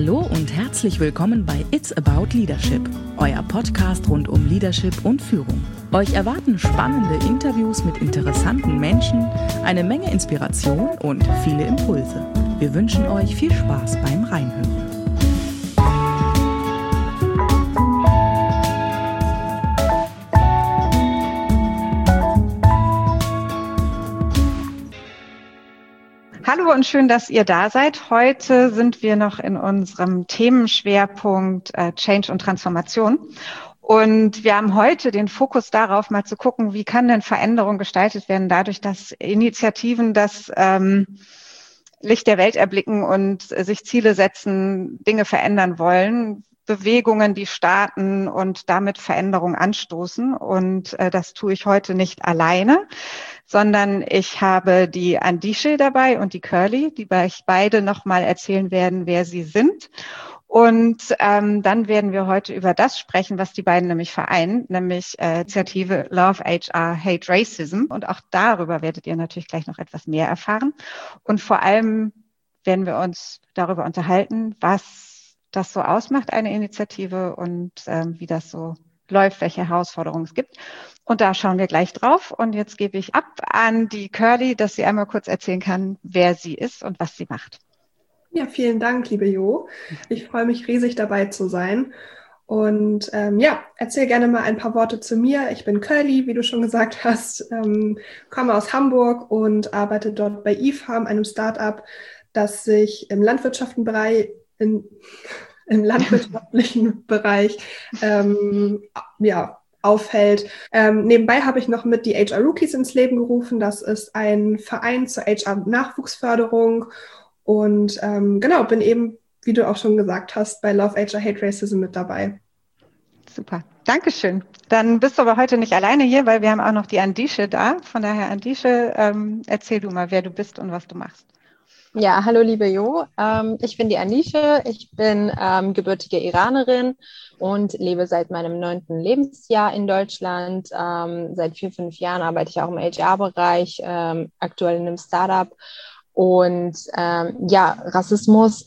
Hallo und herzlich willkommen bei It's About Leadership, euer Podcast rund um Leadership und Führung. Euch erwarten spannende Interviews mit interessanten Menschen, eine Menge Inspiration und viele Impulse. Wir wünschen euch viel Spaß beim Reinhören. Hallo und schön, dass ihr da seid. Heute sind wir noch in unserem Themenschwerpunkt Change und Transformation. Und wir haben heute den Fokus darauf, mal zu gucken, wie kann denn Veränderung gestaltet werden, dadurch, dass Initiativen das Licht der Welt erblicken und sich Ziele setzen, Dinge verändern wollen, Bewegungen, die starten und damit Veränderung anstoßen. Und das tue ich heute nicht alleine, sondern ich habe die Andische dabei und die Curly, die euch beide nochmal erzählen werden, wer sie sind. Und dann werden wir heute über das sprechen, was die beiden nämlich vereinen, nämlich Initiative Love HR Hate Racism. Und auch darüber werdet ihr natürlich gleich noch etwas mehr erfahren. Und vor allem werden wir uns darüber unterhalten, was das so ausmacht, eine Initiative, und wie das so läuft, welche Herausforderungen es gibt. Und da schauen wir gleich drauf. Und jetzt gebe ich ab an die Curly, dass sie einmal kurz erzählen kann, wer sie ist und was sie macht. Ja, vielen Dank, liebe Jo. Ich freue mich riesig, dabei zu sein. Und erzähl gerne mal ein paar Worte zu mir. Ich bin Curly, wie du schon gesagt hast, komme aus Hamburg und arbeite dort bei eFarm, einem Startup, das sich im landwirtschaftlichen Bereich aufhält. Nebenbei habe ich noch mit die HR Rookies ins Leben gerufen. Das ist ein Verein zur HR-Nachwuchsförderung. Und bin eben, wie du auch schon gesagt hast, bei Love HR Hate Racism mit dabei. Super, Dankeschön. Dann bist du aber heute nicht alleine hier, weil wir haben auch noch die Andische da. Von daher, Andische, erzähl du mal, wer du bist und was du machst. Ja, hallo liebe Jo, ich bin die Andische, ich bin gebürtige Iranerin und lebe seit meinem 9. Lebensjahr in Deutschland. Seit 4-5 Jahren arbeite ich auch im HR-Bereich, aktuell in einem Startup. Und Rassismus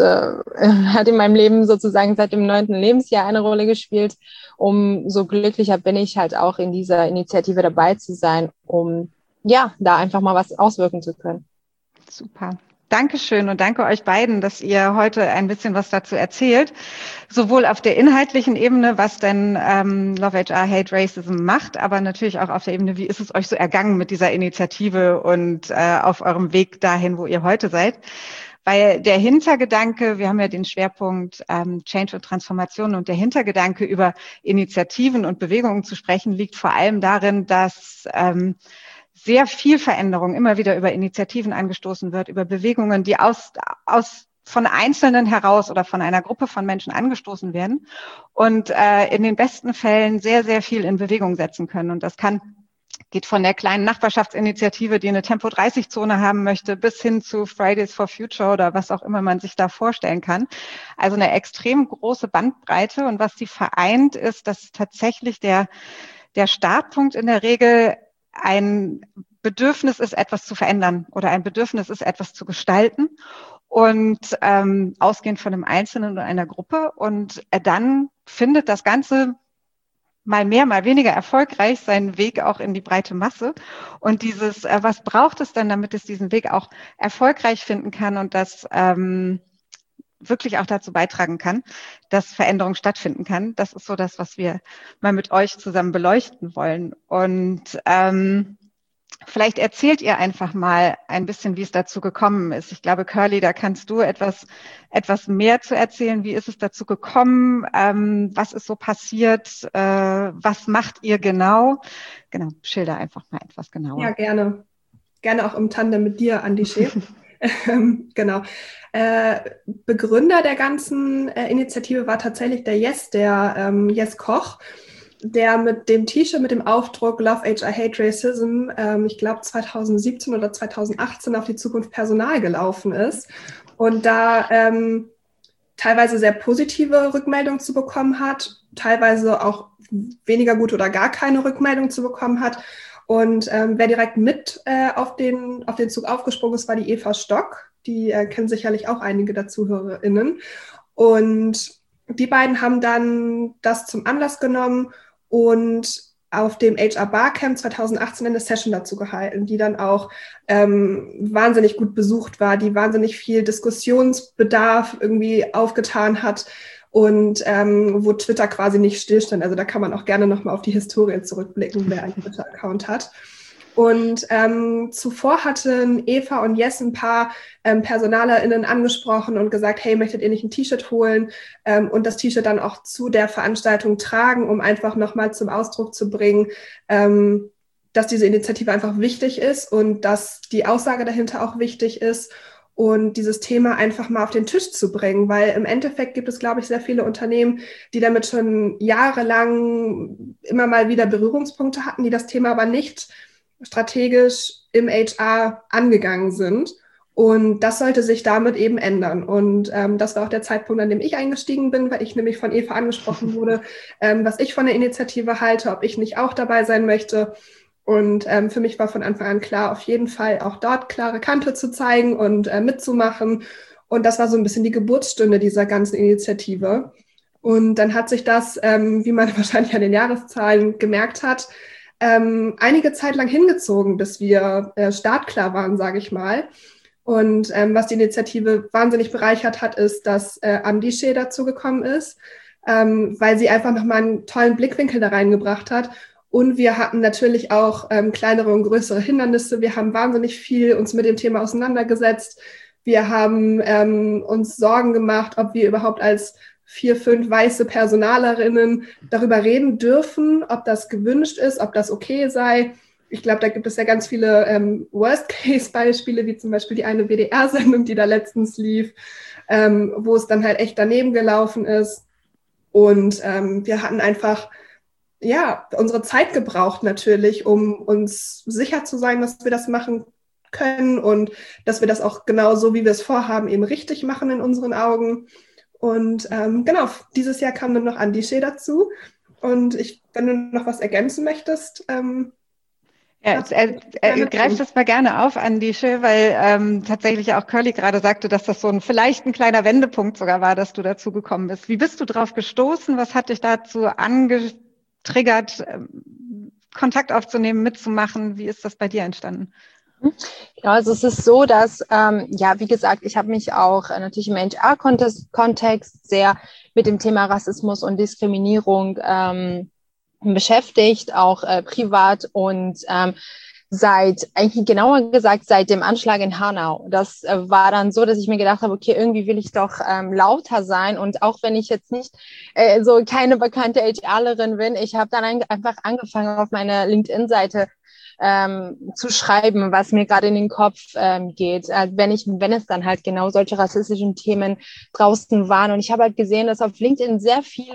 hat in meinem Leben sozusagen seit dem 9. Lebensjahr eine Rolle gespielt. Umso glücklicher bin ich halt auch in dieser Initiative dabei zu sein, um da einfach mal was auswirken zu können. Super. Dankeschön und danke euch beiden, dass ihr heute ein bisschen was dazu erzählt. Sowohl auf der inhaltlichen Ebene, was denn Love HR Hate Racism macht, aber natürlich auch auf der Ebene, wie ist es euch so ergangen mit dieser Initiative und auf eurem Weg dahin, wo ihr heute seid. Weil der Hintergedanke, wir haben ja den Schwerpunkt Change und Transformation, und der Hintergedanke, über Initiativen und Bewegungen zu sprechen, liegt vor allem darin, dass sehr viel Veränderung immer wieder über Initiativen angestoßen wird, über Bewegungen, die von Einzelnen heraus oder von einer Gruppe von Menschen angestoßen werden und in den besten Fällen sehr, sehr viel in Bewegung setzen können. Und das geht von der kleinen Nachbarschaftsinitiative, die eine Tempo-30-Zone haben möchte, bis hin zu Fridays for Future oder was auch immer man sich da vorstellen kann. Also eine extrem große Bandbreite. Und was die vereint, ist, dass tatsächlich der Startpunkt in der Regel ein Bedürfnis ist, etwas zu verändern oder ein Bedürfnis ist, etwas zu gestalten, und ausgehend von einem Einzelnen oder einer Gruppe. Und dann findet das Ganze mal mehr, mal weniger erfolgreich seinen Weg auch in die breite Masse. Und was braucht es denn, damit es diesen Weg auch erfolgreich finden kann und das wirklich auch dazu beitragen kann, dass Veränderung stattfinden kann? Das ist so das, was wir mal mit euch zusammen beleuchten wollen. Und vielleicht erzählt ihr einfach mal ein bisschen, wie es dazu gekommen ist. Ich glaube, Curly, da kannst du etwas mehr zu erzählen. Wie ist es dazu gekommen? Was ist so passiert? Was macht ihr genau? Genau, schilder einfach mal etwas genauer. Ja, gerne. Gerne auch im Tandem mit dir, Andische. Genau. Begründer der ganzen Initiative war tatsächlich der Jes Koch, der mit dem T-Shirt mit dem Aufdruck Love HR Hate Racism, ich glaube 2017 oder 2018 auf die Zukunft Personal gelaufen ist und da teilweise sehr positive Rückmeldungen zu bekommen hat, teilweise auch weniger gute oder gar keine Rückmeldung zu bekommen hat. Und wer direkt mit auf den Zug aufgesprungen ist, war die Eva Stock. Die kennen sicherlich auch einige der ZuhörerInnen. Und die beiden haben dann das zum Anlass genommen und auf dem HR Barcamp 2018 eine Session dazu gehalten, die dann auch wahnsinnig gut besucht war, die wahnsinnig viel Diskussionsbedarf irgendwie aufgetan hat und wo Twitter quasi nicht stillstand. Also da kann man auch gerne nochmal auf die Historie zurückblicken, wer einen Twitter-Account hat. Und zuvor hatten Eva und Jess ein paar PersonalerInnen angesprochen und gesagt, hey, möchtet ihr nicht ein T-Shirt holen und das T-Shirt dann auch zu der Veranstaltung tragen, um einfach nochmal zum Ausdruck zu bringen, dass diese Initiative einfach wichtig ist und dass die Aussage dahinter auch wichtig ist und dieses Thema einfach mal auf den Tisch zu bringen, weil im Endeffekt gibt es, glaube ich, sehr viele Unternehmen, die damit schon jahrelang immer mal wieder Berührungspunkte hatten, die das Thema aber nicht strategisch im HR angegangen sind. Und das sollte sich damit eben ändern. Und das war auch der Zeitpunkt, an dem ich eingestiegen bin, weil ich nämlich von Eva angesprochen wurde, was ich von der Initiative halte, ob ich nicht auch dabei sein möchte. Und für mich war von Anfang an klar, auf jeden Fall auch dort klare Kante zu zeigen und mitzumachen. Und das war so ein bisschen die Geburtsstunde dieser ganzen Initiative. Und dann hat sich das, wie man wahrscheinlich an den Jahreszahlen gemerkt hat, einige Zeit lang hingezogen, bis wir startklar waren, sage ich mal. Und was die Initiative wahnsinnig bereichert hat, ist, dass Andische dazu gekommen ist, weil sie einfach nochmal einen tollen Blickwinkel da reingebracht hat. Und wir hatten natürlich auch kleinere und größere Hindernisse. Wir haben wahnsinnig viel uns mit dem Thema auseinandergesetzt. Wir haben uns Sorgen gemacht, ob wir überhaupt als 4, 5 weiße Personalerinnen darüber reden dürfen, ob das gewünscht ist, ob das okay sei. Ich glaube, da gibt es ja ganz viele Worst-Case-Beispiele, wie zum Beispiel die eine WDR-Sendung, die da letztens lief, wo es dann halt echt daneben gelaufen ist. Und wir hatten einfach unsere Zeit gebraucht natürlich, um uns sicher zu sein, dass wir das machen können und dass wir das auch genau so, wie wir es vorhaben, eben richtig machen in unseren Augen. Und genau, dieses Jahr kam dann noch Andische dazu. Und wenn du noch was ergänzen möchtest. Greif das mal gerne auf, Andische, weil tatsächlich auch Curly gerade sagte, dass das vielleicht ein kleiner Wendepunkt sogar war, dass du dazu gekommen bist. Wie bist du drauf gestoßen? Was hat dich dazu angetriggert, Kontakt aufzunehmen, mitzumachen? Wie ist das bei dir entstanden? Ja, also es ist so, dass, wie gesagt, ich habe mich auch natürlich im HR-Kontext sehr mit dem Thema Rassismus und Diskriminierung beschäftigt, auch privat und genauer gesagt, seit dem Anschlag in Hanau. Das war dann so, dass ich mir gedacht habe, okay, irgendwie will ich doch lauter sein und auch wenn ich jetzt nicht so keine bekannte HRlerin bin, ich habe dann einfach angefangen auf meiner LinkedIn-Seite zu schreiben, was mir gerade in den Kopf geht, wenn es dann halt genau solche rassistischen Themen draußen waren. Und ich habe halt gesehen, dass auf LinkedIn sehr viel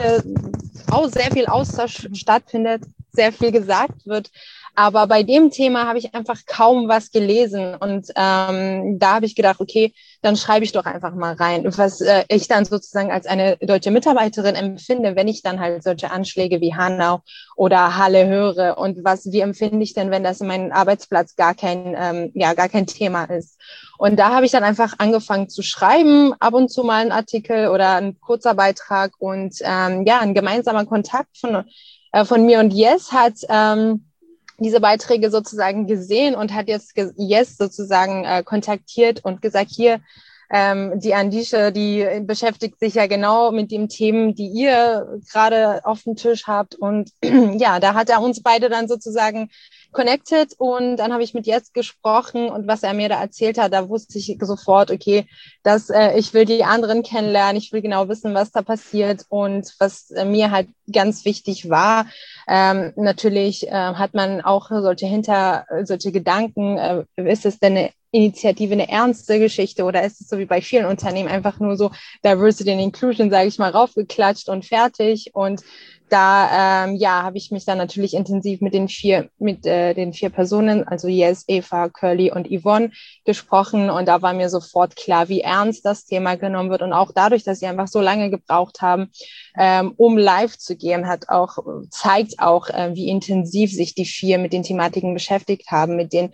Austausch stattfindet, sehr viel gesagt wird. Aber bei dem Thema habe ich einfach kaum was gelesen. Und da habe ich gedacht, okay, dann schreibe ich doch einfach mal rein, was ich dann sozusagen als eine deutsche Mitarbeiterin empfinde, wenn ich dann halt solche Anschläge wie Hanau oder Halle höre. Und wie empfinde ich denn, wenn das in meinem Arbeitsplatz gar kein Thema ist? Und da habe ich dann einfach angefangen zu schreiben, ab und zu mal einen Artikel oder ein kurzer Beitrag. Und ein gemeinsamer Kontakt von mir und Jess hat diese Beiträge sozusagen gesehen und hat jetzt Jess sozusagen kontaktiert und gesagt, hier, die Andische, die beschäftigt sich ja genau mit den Themen, die ihr gerade auf dem Tisch habt. Und da hat er uns beide dann sozusagen connected und dann habe ich mit Jess gesprochen und was er mir da erzählt hat, da wusste ich sofort, okay, dass ich will die anderen kennenlernen, ich will genau wissen, was da passiert und was mir halt ganz wichtig war. Natürlich hat man auch solche Gedanken, ist es denn eine Initiative eine ernste Geschichte oder ist es so wie bei vielen Unternehmen einfach nur so Diversity and Inclusion, sage ich mal, raufgeklatscht und fertig und da habe ich mich dann natürlich intensiv mit den vier Personen, also Yes, Eva, Curly und Yvonne, gesprochen. Und da war mir sofort klar, wie ernst das Thema genommen wird. Und auch dadurch, dass sie einfach so lange gebraucht haben, um live zu gehen, zeigt auch, wie intensiv sich die vier mit den Thematiken beschäftigt haben, mit den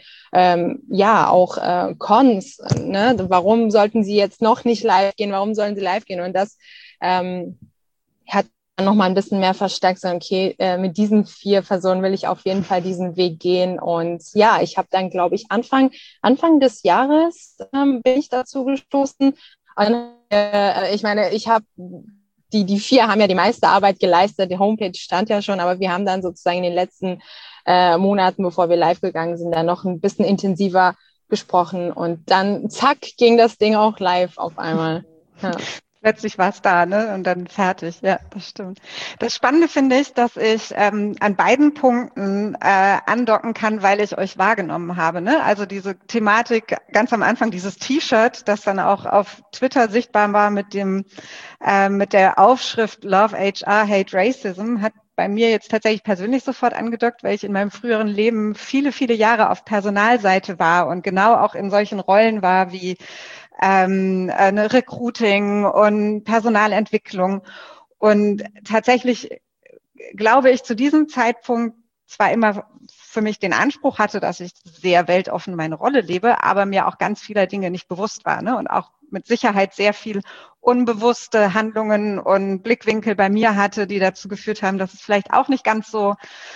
Cons. Ne? Warum sollten sie jetzt noch nicht live gehen? Warum sollen sie live gehen? Und das hat noch mal ein bisschen mehr verstärkt, so okay, mit diesen 4 Personen will ich auf jeden Fall diesen Weg gehen. Und ja, ich habe dann, glaube ich, Anfang des Jahres bin ich dazu gestoßen. Und, ich meine, die 4 haben ja die meiste Arbeit geleistet, die Homepage stand ja schon, aber wir haben dann sozusagen in den letzten Monaten, bevor wir live gegangen sind, dann noch ein bisschen intensiver gesprochen und dann zack, ging das Ding auch live auf einmal. Ja. Plötzlich war es da, ne? Und dann fertig. Ja, das stimmt. Das Spannende finde ich, dass ich an beiden Punkten andocken kann, weil ich euch wahrgenommen habe. Ne? Also diese Thematik ganz am Anfang, dieses T-Shirt, das dann auch auf Twitter sichtbar war mit der Aufschrift Love HR, Hate Racism, hat bei mir jetzt tatsächlich persönlich sofort angedockt, weil ich in meinem früheren Leben viele, viele Jahre auf Personalseite war und genau auch in solchen Rollen war wie eine Recruiting und Personalentwicklung. Und tatsächlich glaube ich, zu diesem Zeitpunkt zwar immer für mich den Anspruch hatte, dass ich sehr weltoffen meine Rolle lebe, aber mir auch ganz vieler Dinge nicht bewusst war, ne? Und auch mit Sicherheit sehr viel unbewusste Handlungen und Blickwinkel bei mir hatte, die dazu geführt haben, dass es vielleicht auch nicht ganz so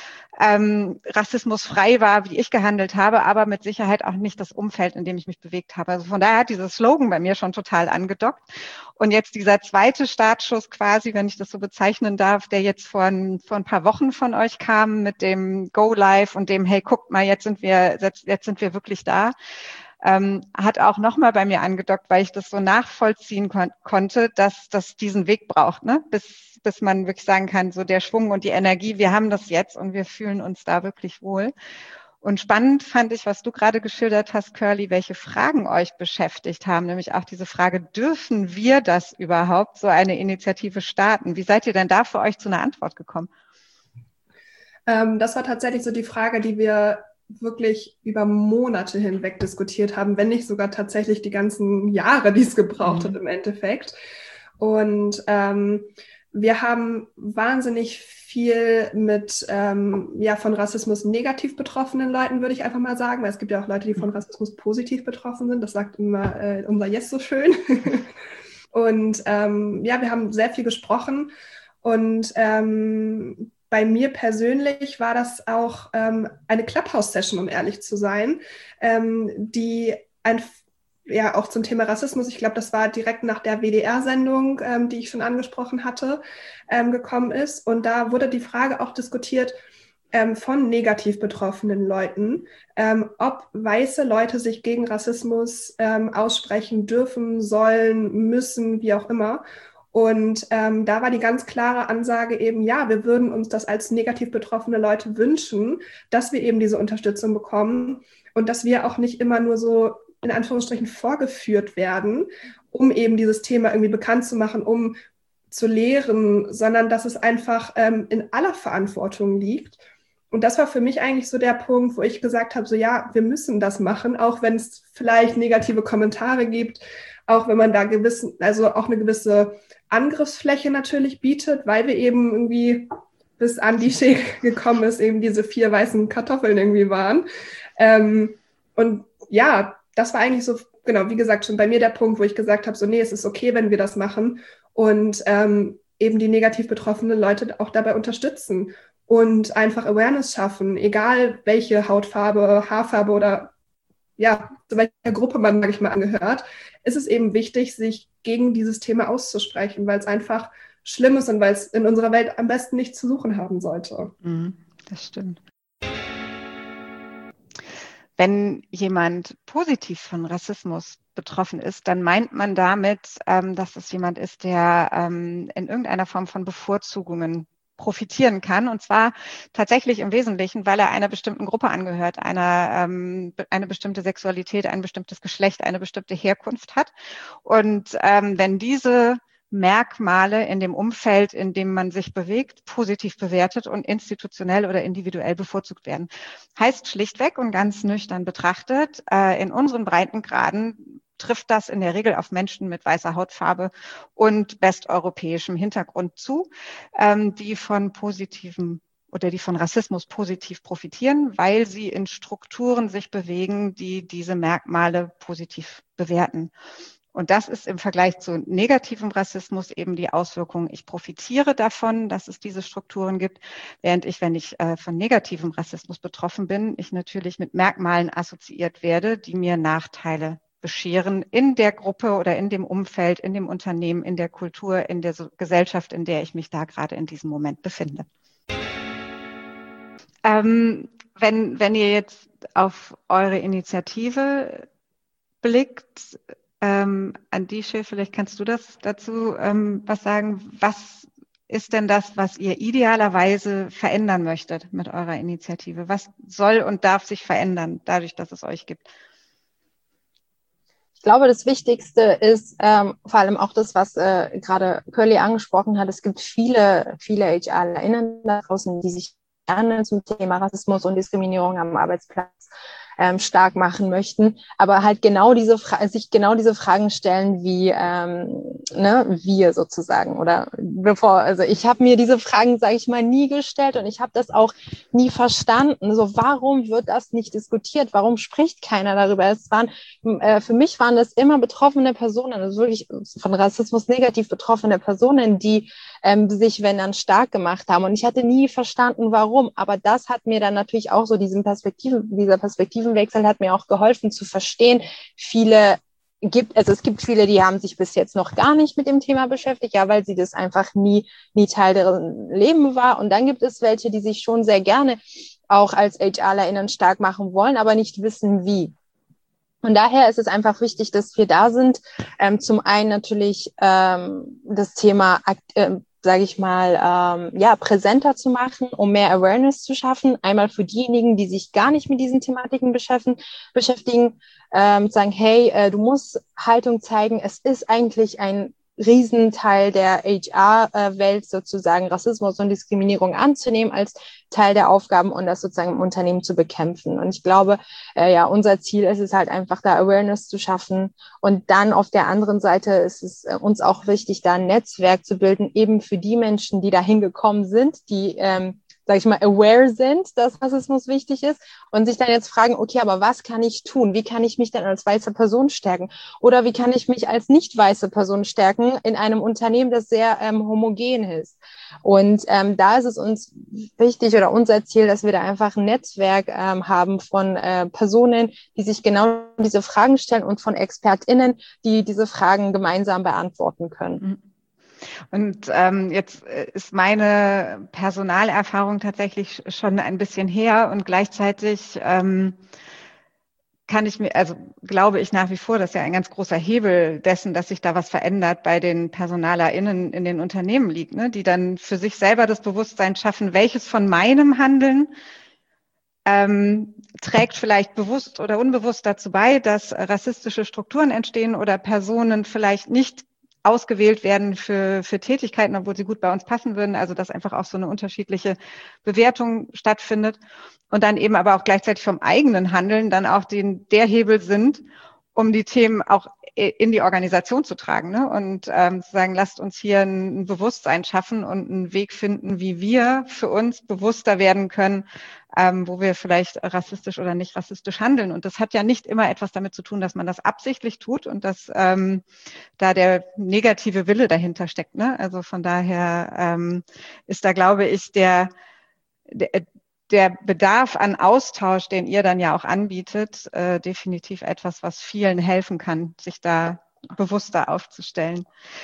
rassismusfrei war, wie ich gehandelt habe, aber mit Sicherheit auch nicht das Umfeld, in dem ich mich bewegt habe. Also von daher hat dieser Slogan bei mir schon total angedockt. Und jetzt dieser zweite Startschuss quasi, wenn ich das so bezeichnen darf, der jetzt vor ein paar Wochen von euch kam mit dem Go Live und dem, hey, guckt mal, jetzt sind wir wirklich da. Hat auch nochmal bei mir angedockt, weil ich das so nachvollziehen konnte, dass das diesen Weg braucht, ne? Bis man wirklich sagen kann, so der Schwung und die Energie, wir haben das jetzt und wir fühlen uns da wirklich wohl. Und spannend fand ich, was du gerade geschildert hast, Curly, welche Fragen euch beschäftigt haben, nämlich auch diese Frage, dürfen wir das überhaupt, so eine Initiative starten? Wie seid ihr denn da für euch zu einer Antwort gekommen? Das war tatsächlich so die Frage, die wir wirklich über Monate hinweg diskutiert haben, wenn nicht sogar tatsächlich die ganzen Jahre, die es gebraucht hat im Endeffekt. Und wir haben wahnsinnig viel mit von Rassismus negativ betroffenen Leuten, würde ich einfach mal sagen, weil es gibt ja auch Leute, die von Rassismus positiv betroffen sind. Das sagt immer unser Yes so schön. Und wir haben sehr viel gesprochen und bei mir persönlich war das auch eine Clubhouse-Session, um ehrlich zu sein, die auch zum Thema Rassismus, ich glaube, das war direkt nach der WDR-Sendung, die ich schon angesprochen hatte, gekommen ist. Und da wurde die Frage auch diskutiert von negativ betroffenen Leuten, ob weiße Leute sich gegen Rassismus aussprechen dürfen, sollen, müssen, wie auch immer. Und da war die ganz klare Ansage eben, ja, wir würden uns das als negativ betroffene Leute wünschen, dass wir eben diese Unterstützung bekommen und dass wir auch nicht immer nur so in Anführungsstrichen vorgeführt werden, um eben dieses Thema irgendwie bekannt zu machen, um zu lehren, sondern dass es einfach in aller Verantwortung liegt. Und das war für mich eigentlich so der Punkt, wo ich gesagt habe, so ja, wir müssen das machen, auch wenn es vielleicht negative Kommentare gibt, auch wenn man da auch eine gewisse Angriffsfläche natürlich bietet, weil wir eben irgendwie bis an die Schee gekommen ist, eben diese 4 weißen Kartoffeln irgendwie waren. Und ja, das war eigentlich so, genau, wie gesagt, schon bei mir der Punkt, wo ich gesagt habe, so nee, es ist okay, wenn wir das machen und eben die negativ betroffenen Leute auch dabei unterstützen und einfach Awareness schaffen, egal welche Hautfarbe, Haarfarbe oder ja, zu welcher Gruppe man, sage ich mal, angehört, ist es eben wichtig, sich gegen dieses Thema auszusprechen, weil es einfach schlimm ist und weil es in unserer Welt am besten nichts zu suchen haben sollte. Das stimmt. Wenn jemand positiv von Rassismus betroffen ist, dann meint man damit, dass es jemand ist, der in irgendeiner Form von Bevorzugungen profitieren kann, und zwar tatsächlich im Wesentlichen, weil er einer bestimmten Gruppe angehört, eine bestimmte Sexualität, ein bestimmtes Geschlecht, eine bestimmte Herkunft hat. Und wenn diese Merkmale in dem Umfeld, in dem man sich bewegt, positiv bewertet und institutionell oder individuell bevorzugt werden. Heißt schlichtweg und ganz nüchtern betrachtet, in unseren Breitengraden trifft das in der Regel auf Menschen mit weißer Hautfarbe und westeuropäischem Hintergrund zu, die von Rassismus positiv profitieren, weil sie in Strukturen sich bewegen, die diese Merkmale positiv bewerten. Und das ist im Vergleich zu negativem Rassismus eben die Auswirkung, ich profitiere davon, dass es diese Strukturen gibt, während wenn ich von negativem Rassismus betroffen bin, ich natürlich mit Merkmalen assoziiert werde, die mir Nachteile bescheren in der Gruppe oder in dem Umfeld, in dem Unternehmen, in der Kultur, in der Gesellschaft, in der ich mich da gerade in diesem Moment befinde. Wenn ihr jetzt auf eure Initiative blickt, Andische, vielleicht kannst du das dazu was sagen. Was ist denn das, was ihr idealerweise verändern möchtet mit eurer Initiative? Was soll und darf sich verändern, dadurch, dass es euch gibt? Ich glaube, das Wichtigste ist vor allem auch das, was gerade Curly angesprochen hat. Es gibt viele HRlerInnen da draußen, die sich gerne zum Thema Rassismus und Diskriminierung am Arbeitsplatz stark machen möchten, aber halt sich genau diese Fragen stellen wie wir sozusagen also ich habe mir diese Fragen, sage ich mal, nie gestellt und ich habe das auch nie verstanden. So, warum wird das nicht diskutiert? Warum spricht keiner darüber? Für mich waren das immer betroffene Personen, also wirklich von Rassismus negativ betroffene Personen, die sich, wenn dann, stark gemacht haben. Und ich hatte nie verstanden, warum. Aber das hat mir dann natürlich auch so dieser Perspektivenwechsel hat mir auch geholfen zu verstehen. Es gibt viele, die haben sich bis jetzt noch gar nicht mit dem Thema beschäftigt, ja, weil sie das einfach nie Teil deren Leben war. Und dann gibt es welche, die sich schon sehr gerne auch als HRlerInnen stark machen wollen, aber nicht wissen, wie. Und daher ist es einfach wichtig, dass wir da sind. Zum einen natürlich das Thema sage ich mal, präsenter zu machen, um mehr Awareness zu schaffen. Einmal für diejenigen, die sich gar nicht mit diesen Thematiken beschäftigen, sagen, hey, du musst Haltung zeigen. Es ist eigentlich ein Riesenteil der HR-Welt sozusagen, Rassismus und Diskriminierung anzunehmen als Teil der Aufgaben und das sozusagen im Unternehmen zu bekämpfen. Und ich glaube, unser Ziel ist es halt einfach, da Awareness zu schaffen. Und dann auf der anderen Seite ist es uns auch wichtig, da ein Netzwerk zu bilden, eben für die Menschen, die dahin gekommen sind, die sage ich mal, aware sind, dass Rassismus wichtig ist und sich dann jetzt fragen, okay, aber was kann ich tun? Wie kann ich mich denn als weiße Person stärken? Oder wie kann ich mich als nicht weiße Person stärken in einem Unternehmen, das sehr homogen ist? Und da ist es uns wichtig oder unser Ziel, dass wir da einfach ein Netzwerk haben von Personen, die sich genau diese Fragen stellen und von ExpertInnen, die diese Fragen gemeinsam beantworten können. Und jetzt ist meine Personalerfahrung tatsächlich schon ein bisschen her und gleichzeitig glaube ich nach wie vor, dass ja ein ganz großer Hebel dessen, dass sich da was verändert bei den PersonalerInnen in den Unternehmen liegt, ne? Die dann für sich selber das Bewusstsein schaffen, welches von meinem Handeln trägt vielleicht bewusst oder unbewusst dazu bei, dass rassistische Strukturen entstehen oder Personen vielleicht nicht ausgewählt werden für Tätigkeiten, obwohl sie gut bei uns passen würden. Also dass einfach auch so eine unterschiedliche Bewertung stattfindet und dann eben aber auch gleichzeitig vom eigenen Handeln dann auch der Hebel sind, um die Themen auch in die Organisation zu tragen, ne? Und zu sagen, lasst uns hier ein Bewusstsein schaffen und einen Weg finden, wie wir für uns bewusster werden können, wo wir vielleicht rassistisch oder nicht rassistisch handeln. Und das hat ja nicht immer etwas damit zu tun, dass man das absichtlich tut und dass da der negative Wille dahinter steckt, ne? Also von daher ist da, glaube ich, der Bedarf an Austausch, den ihr dann ja auch anbietet, definitiv etwas, was vielen helfen kann, sich da bewusster aufzustellen.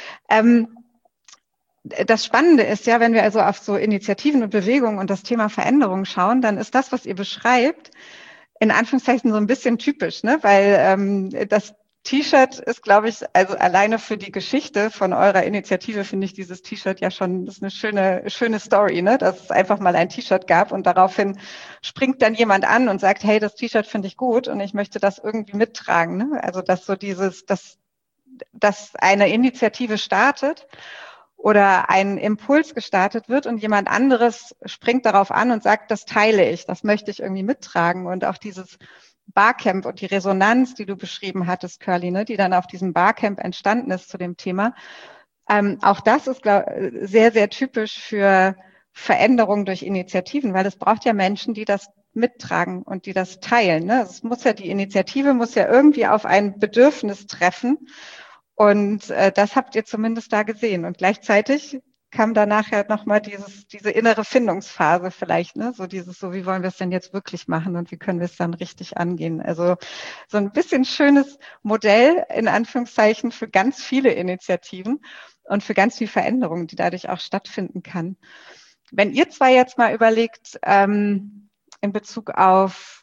Das Spannende ist ja, wenn wir also auf so Initiativen und Bewegungen und das Thema Veränderung schauen, dann ist das, was ihr beschreibt, in Anführungszeichen so ein bisschen typisch, ne? Weil das T-Shirt ist, glaube ich, also alleine für die Geschichte von eurer Initiative finde ich dieses T-Shirt ja schon, das ist eine schöne Story, ne? Dass es einfach mal ein T-Shirt gab und daraufhin springt dann jemand an und sagt, hey, das T-Shirt finde ich gut und ich möchte das irgendwie mittragen, ne? Also dass so dass eine Initiative startet oder ein Impuls gestartet wird und jemand anderes springt darauf an und sagt, das teile ich, das möchte ich irgendwie mittragen. Und auch dieses Barcamp und die Resonanz, die du beschrieben hattest, Curly, ne, die dann auf diesem Barcamp entstanden ist zu dem Thema, auch das ist sehr, sehr typisch für Veränderung durch Initiativen, weil es braucht ja Menschen, die das mittragen und die das teilen. Ne? Es muss ja, die Initiative muss ja irgendwie auf ein Bedürfnis treffen. Und das habt ihr zumindest da gesehen. Und gleichzeitig kam danach ja nochmal diese innere Findungsphase vielleicht, ne? So dieses, so wie wollen wir es denn jetzt wirklich machen und wie können wir es dann richtig angehen? Also so ein bisschen schönes Modell in Anführungszeichen für ganz viele Initiativen und für ganz viel Veränderung, die dadurch auch stattfinden kann. Wenn ihr zwei jetzt mal überlegt, in Bezug auf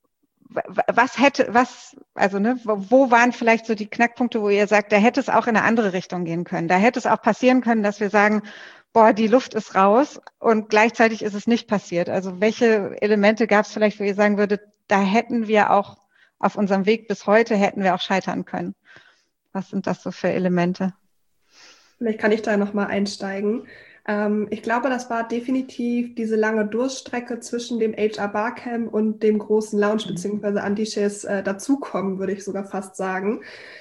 wo waren vielleicht so die Knackpunkte, wo ihr sagt, da hätte es auch in eine andere Richtung gehen können. Da hätte es auch passieren können, dass wir sagen, boah, die Luft ist raus und gleichzeitig ist es nicht passiert. Also welche Elemente gab es vielleicht, wo ihr sagen würdet, da hätten wir auch auf unserem Weg bis heute, hätten wir auch scheitern können? Was sind das so für Elemente? Vielleicht kann ich da nochmal einsteigen. Ich glaube, das war definitiv diese lange Durststrecke zwischen dem HR Barcamp und dem großen Lounge beziehungsweise Andisches Dazukommen, würde ich sogar fast sagen.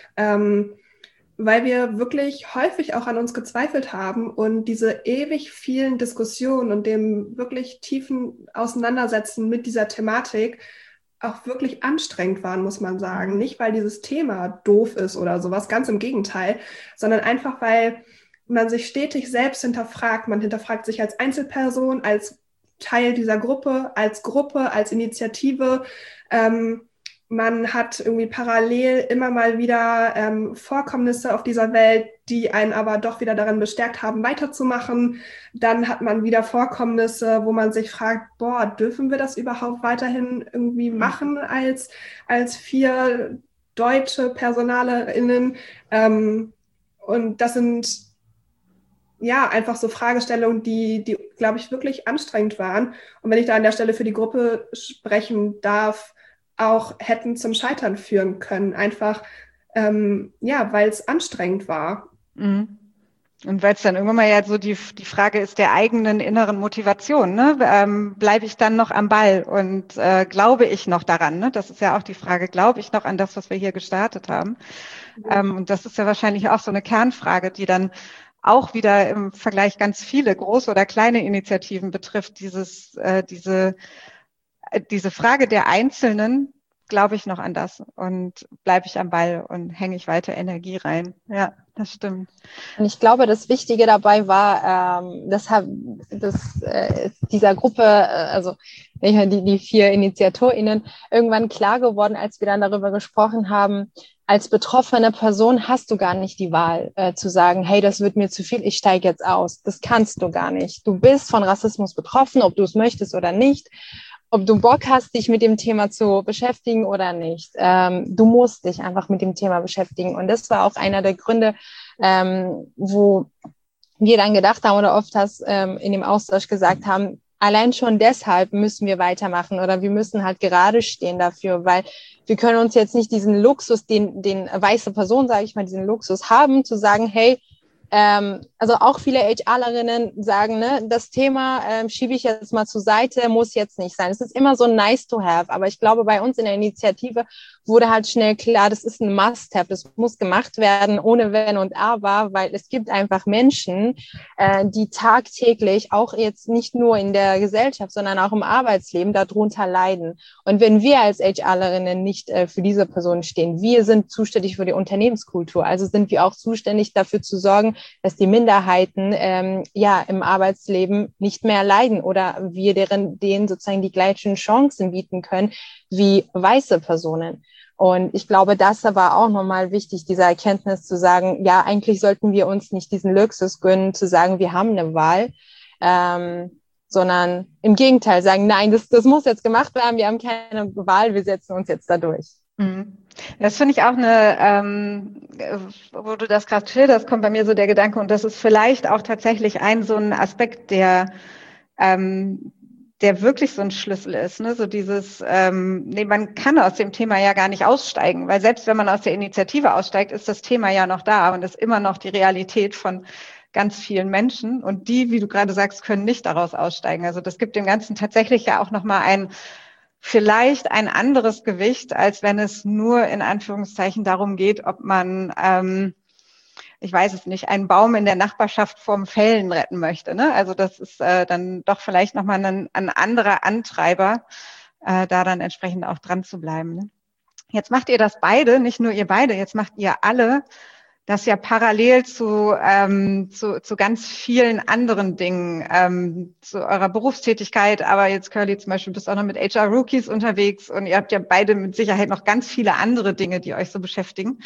Weil wir wirklich häufig auch an uns gezweifelt haben und diese ewig vielen Diskussionen und dem wirklich tiefen Auseinandersetzen mit dieser Thematik auch wirklich anstrengend waren, muss man sagen. Nicht, weil dieses Thema doof ist oder sowas, ganz im Gegenteil, sondern einfach, weil man sich stetig selbst hinterfragt. Man hinterfragt sich als Einzelperson, als Teil dieser Gruppe, als Initiative. Man hat irgendwie parallel immer mal wieder Vorkommnisse auf dieser Welt, die einen aber doch wieder darin bestärkt haben, weiterzumachen. Dann hat man wieder Vorkommnisse, wo man sich fragt, boah, dürfen wir das überhaupt weiterhin irgendwie machen als 4 deutsche PersonalerInnen? Und das sind ja einfach so Fragestellungen, die glaube ich, wirklich anstrengend waren. Und wenn ich da an der Stelle für die Gruppe sprechen darf, auch hätten zum Scheitern führen können. Einfach, weil es anstrengend war. Mhm. Und weil es dann irgendwann mal ja so die Frage ist der eigenen inneren Motivation, ne? Bleibe ich dann noch am Ball und glaube ich noch daran? Ne? Das ist ja auch die Frage, glaube ich noch an das, was wir hier gestartet haben? Und das ist ja wahrscheinlich auch so eine Kernfrage, die dann auch wieder im Vergleich ganz viele große oder kleine Initiativen betrifft, diese Frage der Einzelnen, glaube ich noch an das und bleibe ich am Ball und hänge ich weiter Energie rein. Ja, das stimmt. Und ich glaube, das Wichtige dabei war, dieser Gruppe, also die 4 InitiatorInnen, irgendwann klar geworden, als wir dann darüber gesprochen haben, als betroffene Person hast du gar nicht die Wahl, zu sagen, hey, das wird mir zu viel, ich steige jetzt aus. Das kannst du gar nicht. Du bist von Rassismus betroffen, ob du es möchtest oder nicht. Ob du Bock hast, dich mit dem Thema zu beschäftigen oder nicht. Du musst dich einfach mit dem Thema beschäftigen. Und das war auch einer der Gründe, wo wir dann gedacht haben oder oft in dem Austausch gesagt haben, allein schon deshalb müssen wir weitermachen oder wir müssen halt gerade stehen dafür, weil wir können uns jetzt nicht diesen Luxus, den weiße Person, sage ich mal, diesen Luxus haben, zu sagen, hey, also auch viele HRlerinnen sagen, ne, das Thema schiebe ich jetzt mal zur Seite, muss jetzt nicht sein. Es ist immer so nice to have, aber ich glaube, bei uns in der Initiative wurde halt schnell klar, das ist ein Must-have, das muss gemacht werden, ohne Wenn und Aber, weil es gibt einfach Menschen, die tagtäglich, auch jetzt nicht nur in der Gesellschaft, sondern auch im Arbeitsleben darunter leiden. Und wenn wir als HRlerinnen nicht für diese Personen stehen, wir sind zuständig für die Unternehmenskultur, also sind wir auch zuständig dafür zu sorgen, dass die Minderheiten im Arbeitsleben nicht mehr leiden oder wir denen sozusagen die gleichen Chancen bieten können wie weiße Personen. Und ich glaube, das war auch nochmal wichtig, diese Erkenntnis zu sagen, ja, eigentlich sollten wir uns nicht diesen Luxus gönnen, zu sagen, wir haben eine Wahl, sondern im Gegenteil sagen, nein, das muss jetzt gemacht werden, wir haben keine Wahl, wir setzen uns jetzt da durch. Das finde ich auch wo du das gerade schilderst, kommt bei mir so der Gedanke, und das ist vielleicht auch tatsächlich so ein Aspekt, der der wirklich so ein Schlüssel ist, ne? So dieses, man kann aus dem Thema ja gar nicht aussteigen, weil selbst wenn man aus der Initiative aussteigt, ist das Thema ja noch da und ist immer noch die Realität von ganz vielen Menschen. Und die, wie du gerade sagst, können nicht daraus aussteigen. Also das gibt dem Ganzen tatsächlich ja auch nochmal vielleicht ein anderes Gewicht, als wenn es nur in Anführungszeichen darum geht, ob man ich weiß es nicht, einen Baum in der Nachbarschaft vorm Fällen retten möchte. Ne? Also das ist dann doch vielleicht nochmal ein anderer Antreiber, da dann entsprechend auch dran zu bleiben. Ne? Jetzt macht ihr das beide, nicht nur ihr beide, jetzt macht ihr alle das ja parallel zu ganz vielen anderen Dingen, zu eurer Berufstätigkeit. Aber jetzt, Curly, zum Beispiel, bist auch noch mit HR-Rookies unterwegs und ihr habt ja beide mit Sicherheit noch ganz viele andere Dinge, die euch so beschäftigen.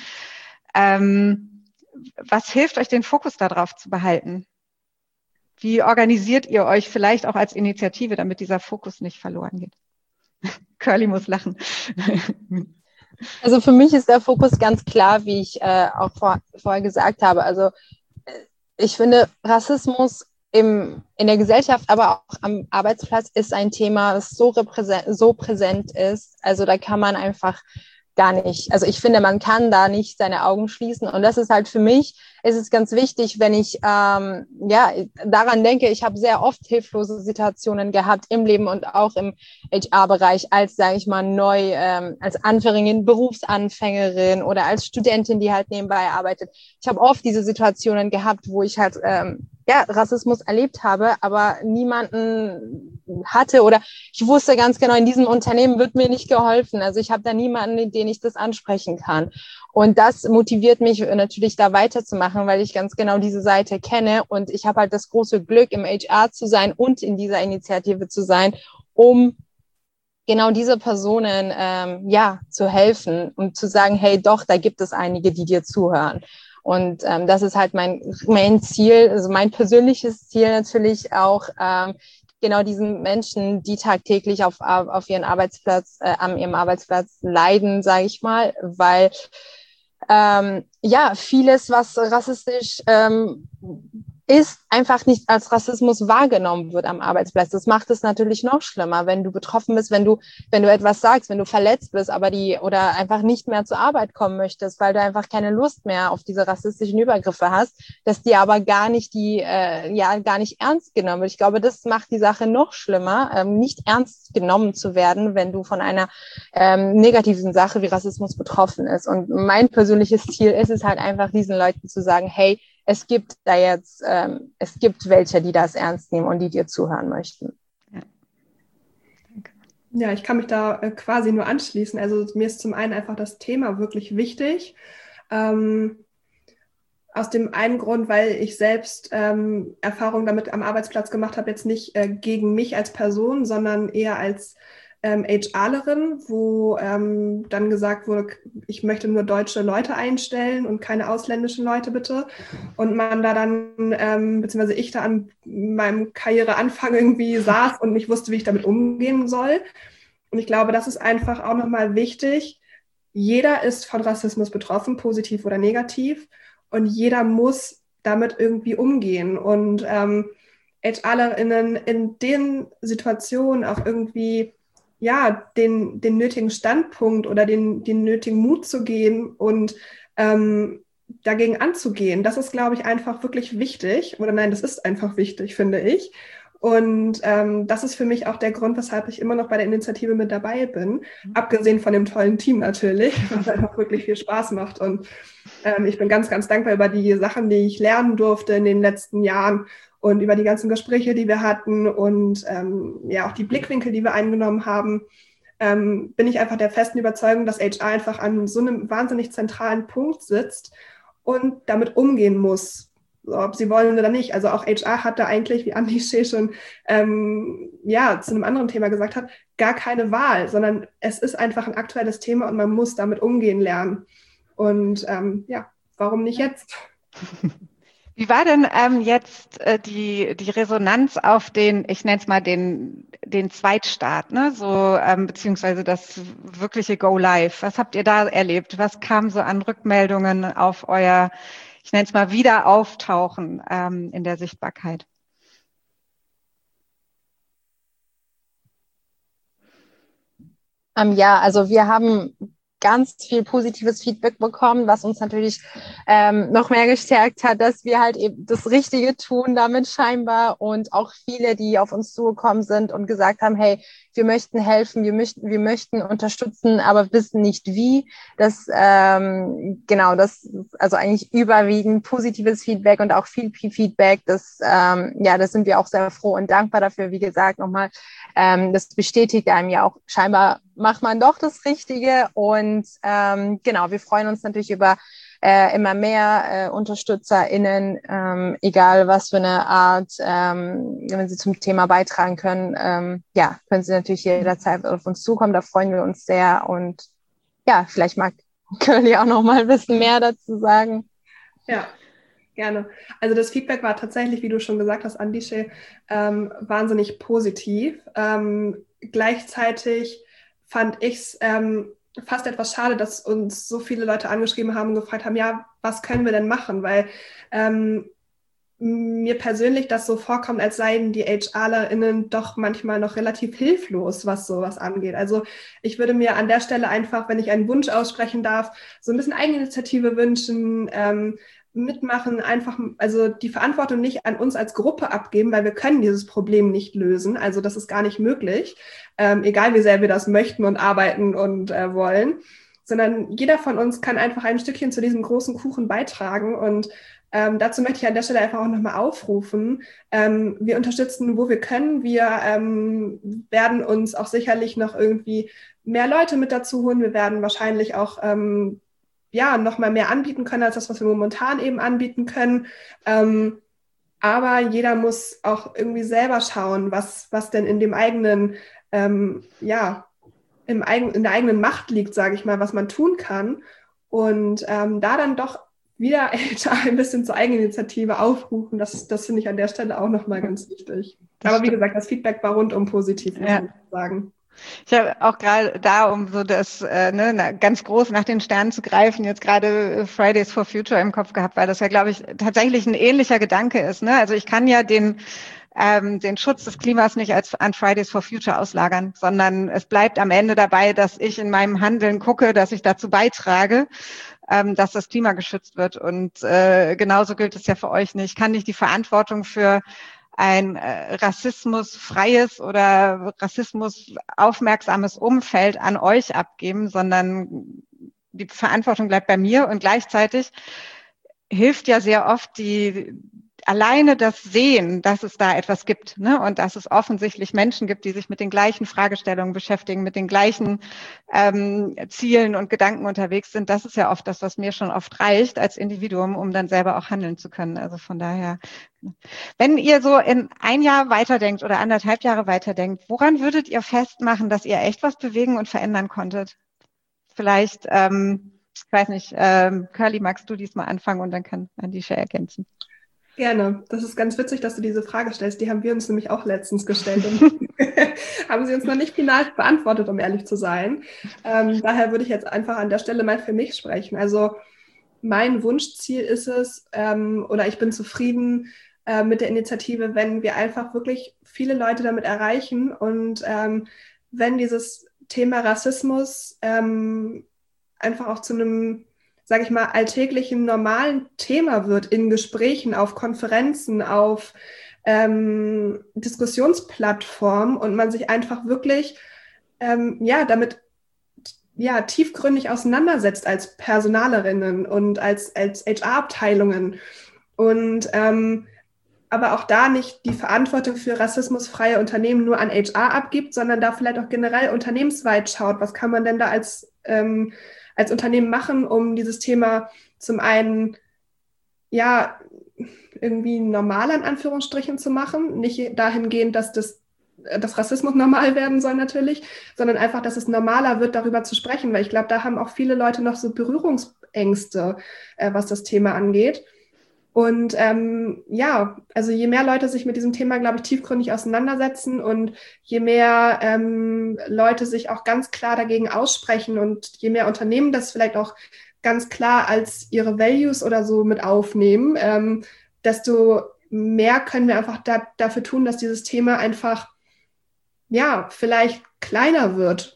Was hilft euch, den Fokus darauf zu behalten? Wie organisiert ihr euch vielleicht auch als Initiative, damit dieser Fokus nicht verloren geht? Curly muss lachen. Also für mich ist der Fokus ganz klar, wie ich auch vorher gesagt habe. Also ich finde, Rassismus in der Gesellschaft, aber auch am Arbeitsplatz ist ein Thema, das so präsent ist. Also da kann man einfach gar nicht, also ich finde, man kann da nicht seine Augen schließen und das ist halt für mich, ist es ganz wichtig, wenn ich daran denke, ich habe sehr oft hilflose Situationen gehabt im Leben und auch im HR-Bereich als, sage ich mal, als Anfängerin, Berufsanfängerin oder als Studentin, die halt nebenbei arbeitet. Ich habe oft diese Situationen gehabt, wo ich halt Rassismus erlebt habe, aber niemanden hatte oder ich wusste ganz genau, in diesem Unternehmen wird mir nicht geholfen. Also ich habe da niemanden, den ich das ansprechen kann. Und das motiviert mich natürlich da weiterzumachen, weil ich ganz genau diese Seite kenne und ich habe halt das große Glück, im HR zu sein und in dieser Initiative zu sein, um genau diese Personen zu helfen und zu sagen, hey doch, da gibt es einige, die dir zuhören. Und das ist halt mein Ziel, also mein persönliches Ziel natürlich auch, genau diesen Menschen, die tagtäglich auf ihren Arbeitsplatz, an ihrem Arbeitsplatz leiden, sage ich mal, weil vieles, was rassistisch ist, einfach nicht als Rassismus wahrgenommen wird am Arbeitsplatz. Das macht es natürlich noch schlimmer, wenn du betroffen bist, wenn du etwas sagst, wenn du verletzt bist, oder einfach nicht mehr zur Arbeit kommen möchtest, weil du einfach keine Lust mehr auf diese rassistischen Übergriffe hast, dass die aber gar nicht ernst genommen wird. Ich glaube, das macht die Sache noch schlimmer, nicht ernst genommen zu werden, wenn du von einer negativen Sache wie Rassismus betroffen ist. Und mein persönliches Ziel ist es halt einfach, diesen Leuten zu sagen, hey, es gibt welche, die das ernst nehmen und die dir zuhören möchten. Ja, danke. Ja, ich kann mich da quasi nur anschließen. Also mir ist zum einen einfach das Thema wirklich wichtig. Aus dem einen Grund, weil ich selbst Erfahrungen damit am Arbeitsplatz gemacht habe, jetzt nicht gegen mich als Person, sondern eher als HRlerin, wo dann gesagt wurde, ich möchte nur deutsche Leute einstellen und keine ausländischen Leute bitte. Und man da dann, beziehungsweise ich da an meinem Karriereanfang irgendwie saß und nicht wusste, wie ich damit umgehen soll. Und ich glaube, das ist einfach auch nochmal wichtig. Jeder ist von Rassismus betroffen, positiv oder negativ. Und jeder muss damit irgendwie umgehen. Und HRlerinnen in den Situationen auch irgendwie den nötigen Standpunkt oder den nötigen Mut zu gehen und dagegen anzugehen. Das ist, glaube ich, einfach wirklich wichtig. Oder nein, das ist einfach wichtig, finde ich. Und das ist für mich auch der Grund, weshalb ich immer noch bei der Initiative mit dabei bin. Abgesehen von dem tollen Team natürlich, was einfach wirklich viel Spaß macht. Und ich bin ganz, ganz dankbar über die Sachen, die ich lernen durfte in den letzten Jahren. Und über die ganzen Gespräche, die wir hatten und auch die Blickwinkel, die wir eingenommen haben, bin ich einfach der festen Überzeugung, dass HR einfach an so einem wahnsinnig zentralen Punkt sitzt und damit umgehen muss, ob sie wollen oder nicht. Also auch HR hat da eigentlich, wie Andi Shea schon zu einem anderen Thema gesagt hat, gar keine Wahl, sondern es ist einfach ein aktuelles Thema und man muss damit umgehen lernen. Und warum nicht jetzt? Wie war denn jetzt die Resonanz auf ich nenne es mal den Zweitstart, ne? So beziehungsweise das wirkliche Go Live? Was habt ihr da erlebt? Was kam so an Rückmeldungen auf euer, ich nenne es mal Wiederauftauchen in der Sichtbarkeit? Ja, also wir haben ganz viel positives Feedback bekommen, was uns natürlich noch mehr gestärkt hat, dass wir halt eben das Richtige tun damit scheinbar, und auch viele, die auf uns zugekommen sind und gesagt haben, hey, wir möchten helfen, wir möchten unterstützen, aber wissen nicht wie. Das also eigentlich überwiegend positives Feedback und auch viel Feedback. Das sind wir auch sehr froh und dankbar dafür. Wie gesagt, nochmal, das bestätigt einem ja auch, scheinbar macht man doch das Richtige, und wir freuen uns natürlich über immer mehr UnterstützerInnen, egal was für eine Art, wenn sie zum Thema beitragen können, können sie natürlich jederzeit auf uns zukommen, da freuen wir uns sehr, und ja, vielleicht mag Curly auch noch mal ein bisschen mehr dazu sagen. Ja, gerne. Also das Feedback war tatsächlich, wie du schon gesagt hast, Andische, wahnsinnig positiv. Gleichzeitig fand ich es fast etwas schade, dass uns so viele Leute angeschrieben haben und gefragt haben, ja, was können wir denn machen? Weil mir persönlich das so vorkommt, als seien die HRlerInnen doch manchmal noch relativ hilflos, was sowas angeht. Also ich würde mir an der Stelle einfach, wenn ich einen Wunsch aussprechen darf, so ein bisschen Eigeninitiative wünschen, mitmachen, einfach, also die Verantwortung nicht an uns als Gruppe abgeben, weil wir können dieses Problem nicht lösen. Also das ist gar nicht möglich, egal wie sehr wir das möchten und arbeiten und wollen, sondern jeder von uns kann einfach ein Stückchen zu diesem großen Kuchen beitragen, und dazu möchte ich an der Stelle einfach auch nochmal aufrufen. Wir unterstützen, wo wir können. Wir werden uns auch sicherlich noch irgendwie mehr Leute mit dazu holen. Wir werden wahrscheinlich auch noch mal mehr anbieten können als das, was wir momentan eben anbieten können. Aber jeder muss auch irgendwie selber schauen, was denn in dem eigenen, in der eigenen Macht liegt, sage ich mal, was man tun kann. Und da dann doch wieder ein bisschen zur Eigeninitiative aufrufen, das finde ich an der Stelle auch nochmal ganz wichtig. Aber wie gesagt, das Feedback war rundum positiv, muss man sagen. Ich habe auch gerade da, um so das ganz groß nach den Sternen zu greifen, jetzt gerade Fridays for Future im Kopf gehabt, weil das ja, glaube ich, tatsächlich ein ähnlicher Gedanke ist. Ne? Also ich kann ja den Schutz des Klimas nicht an Fridays for Future auslagern, sondern es bleibt am Ende dabei, dass ich in meinem Handeln gucke, dass ich dazu beitrage, dass das Klima geschützt wird. Und genauso gilt es ja für euch nicht. Ich kann nicht die Verantwortung für ein rassismusfreies oder rassismusaufmerksames Umfeld an euch abgeben, sondern die Verantwortung bleibt bei mir. Und gleichzeitig hilft ja sehr oft alleine das Sehen, dass es da etwas gibt, ne? Und dass es offensichtlich Menschen gibt, die sich mit den gleichen Fragestellungen beschäftigen, mit den gleichen Zielen und Gedanken unterwegs sind. Das ist ja oft das, was mir schon oft reicht als Individuum, um dann selber auch handeln zu können. Also von daher, wenn ihr so in ein Jahr weiterdenkt oder 1,5 Jahre weiterdenkt, woran würdet ihr festmachen, dass ihr echt was bewegen und verändern konntet? Vielleicht, ich weiß nicht, Curly, magst du diesmal anfangen und dann kann Andische ergänzen. Gerne. Das ist ganz witzig, dass du diese Frage stellst. Die haben wir uns nämlich auch letztens gestellt und haben sie uns noch nicht final beantwortet, um ehrlich zu sein. Daher würde ich jetzt einfach an der Stelle mal für mich sprechen. Also mein Wunschziel ist es, oder ich bin zufrieden mit der Initiative, wenn wir einfach wirklich viele Leute damit erreichen und wenn dieses Thema Rassismus einfach auch zu einem, sage ich mal, alltäglichen, normalen Thema wird in Gesprächen, auf Konferenzen, auf Diskussionsplattformen und man sich einfach wirklich damit tiefgründig auseinandersetzt als Personalerinnen und als HR-Abteilungen und aber auch da nicht die Verantwortung für rassismusfreie Unternehmen nur an HR abgibt, sondern da vielleicht auch generell unternehmensweit schaut, was kann man denn da als Unternehmen machen, um dieses Thema zum einen irgendwie normal in Anführungsstrichen zu machen, nicht dahingehend, dass das Rassismus normal werden soll natürlich, sondern einfach, dass es normaler wird, darüber zu sprechen, weil ich glaube, da haben auch viele Leute noch so Berührungsängste, was das Thema angeht. Und also je mehr Leute sich mit diesem Thema, glaube ich, tiefgründig auseinandersetzen und je mehr Leute sich auch ganz klar dagegen aussprechen und je mehr Unternehmen das vielleicht auch ganz klar als ihre Values oder so mit aufnehmen, desto mehr können wir einfach dafür tun, dass dieses Thema einfach vielleicht kleiner wird.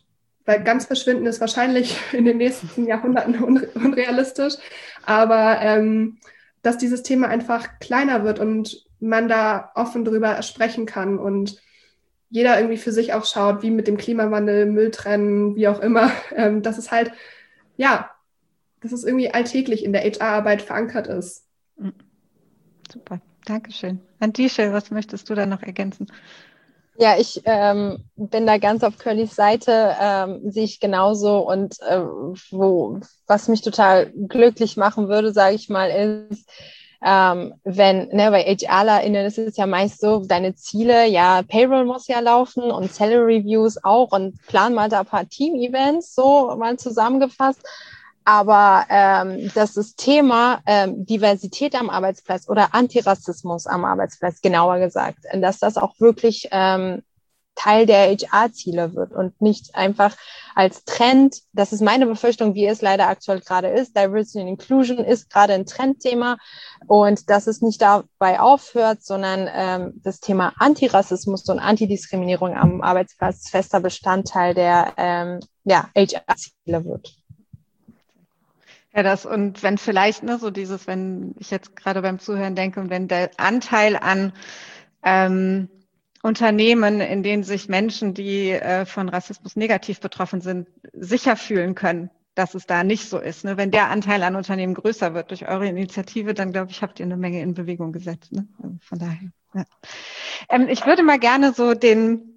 weil ganz verschwinden ist wahrscheinlich in den nächsten Jahrhunderten unrealistisch, aber dass dieses Thema einfach kleiner wird und man da offen drüber sprechen kann und jeder irgendwie für sich auch schaut, wie mit dem Klimawandel, Müll trennen, wie auch immer, dass es halt, ja, dass es irgendwie alltäglich in der HR-Arbeit verankert ist. Super, Dankeschön. Andische, was möchtest du da noch ergänzen? Ja, ich bin da ganz auf Curlys Seite, sehe ich genauso. Und was mich total glücklich machen würde, sage ich mal, ist, wenn, bei HRlerInnen ist es ja meist so, deine Ziele, ja, Payroll muss ja laufen und Salary Reviews auch und plan mal da ein paar Team-Events, so mal zusammengefasst. Aber dass das Thema Diversität am Arbeitsplatz oder Antirassismus am Arbeitsplatz, genauer gesagt, dass das auch wirklich Teil der HR-Ziele wird und nicht einfach als Trend, das ist meine Befürchtung, wie es leider aktuell gerade ist, Diversity and Inclusion ist gerade ein Trendthema und dass es nicht dabei aufhört, sondern das Thema Antirassismus und Antidiskriminierung am Arbeitsplatz fester Bestandteil der HR-Ziele wird. Ja, und wenn vielleicht, so dieses, wenn ich jetzt gerade beim Zuhören denke und wenn der Anteil an Unternehmen, in denen sich Menschen, die von Rassismus negativ betroffen sind, sicher fühlen können, dass es da nicht so ist. Ne? Wenn der Anteil an Unternehmen größer wird durch eure Initiative, dann glaube ich, habt ihr eine Menge in Bewegung gesetzt. Ne? Also von daher. Ja. Ich würde mal gerne so den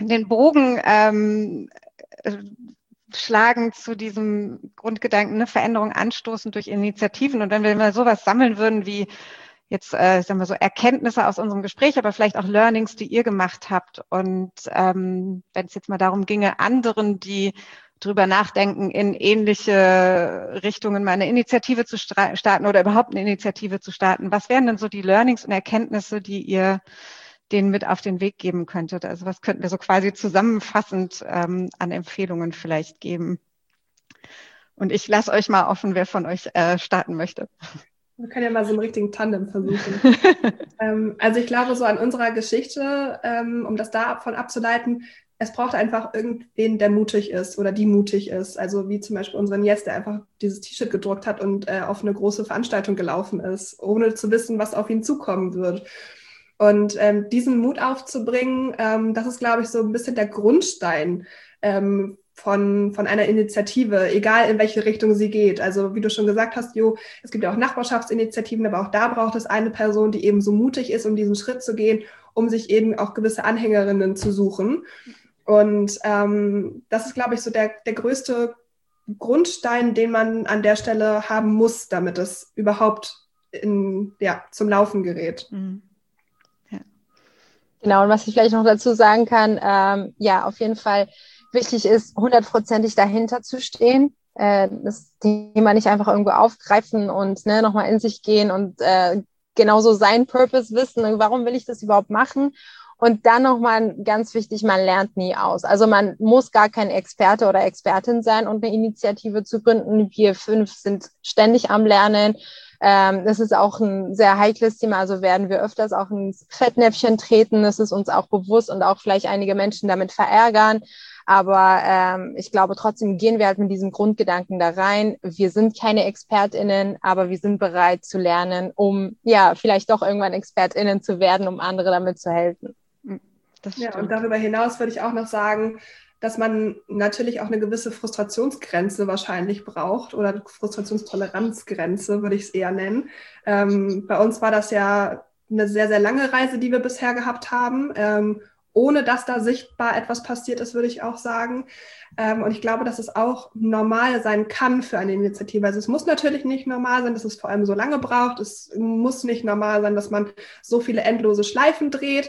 Bogen schlagen zu diesem Grundgedanken, eine Veränderung anstoßen durch Initiativen. Und wenn wir mal sowas sammeln würden wie jetzt, sagen wir so, Erkenntnisse aus unserem Gespräch, aber vielleicht auch Learnings, die ihr gemacht habt. Und wenn es jetzt mal darum ginge, anderen, die drüber nachdenken, in ähnliche Richtungen mal eine Initiative zu starten oder überhaupt eine Initiative zu starten, was wären denn so die Learnings und Erkenntnisse, die ihr denen mit auf den Weg geben könntet? Also was könnten wir so quasi zusammenfassend an Empfehlungen vielleicht geben? Und ich lasse euch mal offen, wer von euch starten möchte. Wir können ja mal so einen richtigen Tandem versuchen. Also ich glaube, so an unserer Geschichte, um das davon abzuleiten, es braucht einfach irgendwen, der mutig ist oder die mutig ist. Also wie zum Beispiel unseren Jes, der einfach dieses T-Shirt gedruckt hat und auf eine große Veranstaltung gelaufen ist, ohne zu wissen, was auf ihn zukommen wird. Und diesen Mut aufzubringen, das ist, glaube ich, so ein bisschen der Grundstein von einer Initiative, egal in welche Richtung sie geht. Also wie du schon gesagt hast, Jo, es gibt ja auch Nachbarschaftsinitiativen, aber auch da braucht es eine Person, die eben so mutig ist, um diesen Schritt zu gehen, um sich eben auch gewisse Anhängerinnen zu suchen. Und das ist, glaube ich, so der größte Grundstein, den man an der Stelle haben muss, damit es überhaupt zum Laufen gerät. Mhm. Genau, und was ich vielleicht noch dazu sagen kann, auf jeden Fall wichtig ist, 100%ig dahinter zu stehen, das Thema nicht einfach irgendwo aufgreifen und nochmal in sich gehen und genauso seinen Purpose wissen, warum will ich das überhaupt machen? Und dann nochmal ganz wichtig, man lernt nie aus. Also man muss gar kein Experte oder Expertin sein, um eine Initiative zu gründen. Wir 5 sind ständig am Lernen. Das ist auch ein sehr heikles Thema, also werden wir öfters auch ins Fettnäpfchen treten. Das ist uns auch bewusst und auch vielleicht einige Menschen damit verärgern. Aber ich glaube, trotzdem gehen wir halt mit diesem Grundgedanken da rein. Wir sind keine ExpertInnen, aber wir sind bereit zu lernen, um vielleicht doch irgendwann ExpertInnen zu werden, um andere damit zu helfen. Ja, und darüber hinaus würde ich auch noch sagen, dass man natürlich auch eine gewisse Frustrationsgrenze wahrscheinlich braucht oder Frustrationstoleranzgrenze, würde ich es eher nennen. Bei uns war das ja eine sehr, sehr lange Reise, die wir bisher gehabt haben, ohne dass da sichtbar etwas passiert ist, würde ich auch sagen. Und ich glaube, dass es auch normal sein kann für eine Initiative. Also es muss natürlich nicht normal sein, dass es vor allem so lange braucht. Es muss nicht normal sein, dass man so viele endlose Schleifen dreht.